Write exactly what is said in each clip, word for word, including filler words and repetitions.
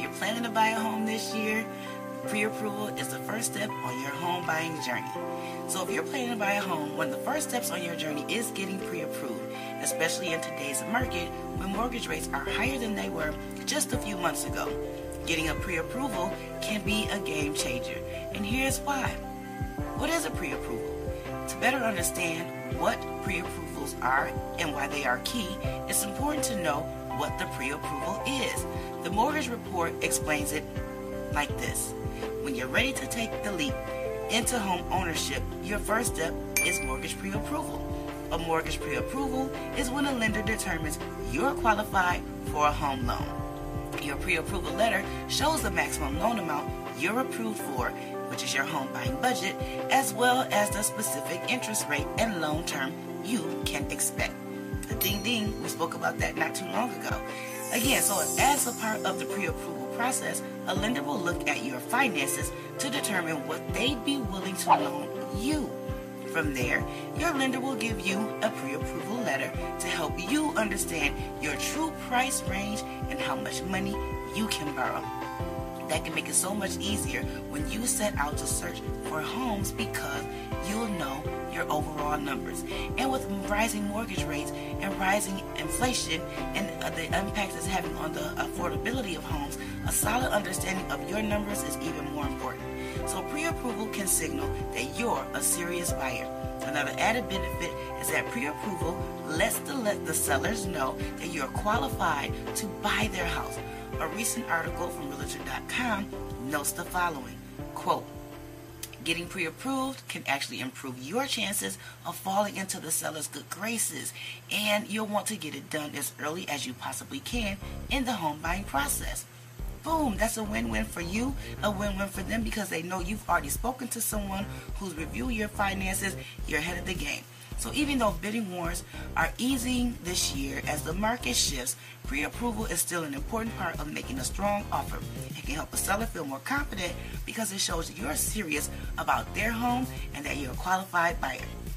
you're planning to buy a home this year, pre-approval is the first step on your home buying journey. So if you're planning to buy a home, one of the first steps on your journey is getting pre-approved, especially in today's market when mortgage rates are higher than they were just a few months ago. Getting a pre-approval can be a game changer, and here's why. What is a pre-approval? To better understand what pre-approvals are and why they are key, it's important to know what the pre-approval is. The mortgage report explains it like this. When you're ready to take the leap into home ownership, your first step is mortgage pre-approval. A mortgage pre-approval is when a lender determines you're qualified for a home loan. Your pre-approval letter shows the maximum loan amount you're approved for, which is your home buying budget, as well as the specific interest rate and loan term you can expect. The ding ding, we spoke about that not too long ago. Again, so as a part of the pre-approval process, a lender will look at your finances to determine what they'd be willing to loan you. From there, your lender will give you a pre-approval letter to help you understand your true price range and how much money you can borrow. That can make it so much easier when you set out to search for homes because you'll know your overall numbers. And with rising mortgage rates and rising inflation and the impact it's having on the affordability of homes, a solid understanding of your numbers is even more important. So pre-approval can signal that you're a serious buyer. Another added benefit is that pre-approval lets the, let the sellers know that you're qualified to buy their house. A recent article from Realtor dot com notes the following, quote, getting pre-approved can actually improve your chances of falling into the seller's good graces, and you'll want to get it done as early as you possibly can in the home buying process. Boom, that's a win-win for you, a win-win for them because they know you've already spoken to someone who's reviewed your finances, you're ahead of the game. So even though bidding wars are easing this year as the market shifts, pre-approval is still an important part of making a strong offer. It can help a seller feel more confident because it shows you're serious about their home and that you're a qualified buyer.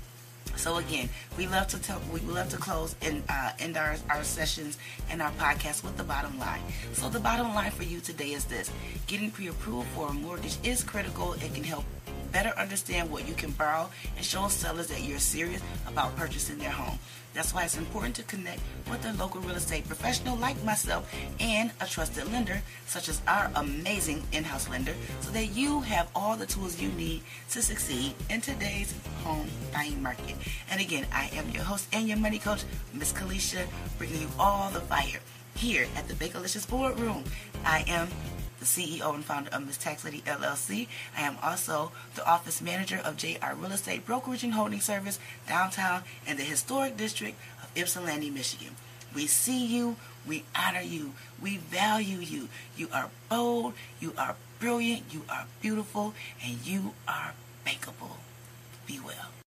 So again, we love to tell, we love to close and uh, end our, our sessions and our podcast with the bottom line. So the bottom line for you today is this: getting pre-approved for a mortgage is critical. It can help better understand what you can borrow and show sellers that you're serious about purchasing their home. That's why it's important to connect with a local real estate professional like myself and a trusted lender such as our amazing in-house lender so that you have all the tools you need to succeed in today's home buying market. And again, I am your host and your money coach, Miss Kalisha, bringing you all the fire here at the Bakelicious Boardroom. I am the C E O and founder of Miss Tax Lady L L C. I am also the office manager of J R Real Estate Brokerage and Holding Service downtown in the historic district of Ypsilanti, Michigan. We see you, we honor you, we value you. You are bold, you are brilliant, you are beautiful, and you are bankable. Be well.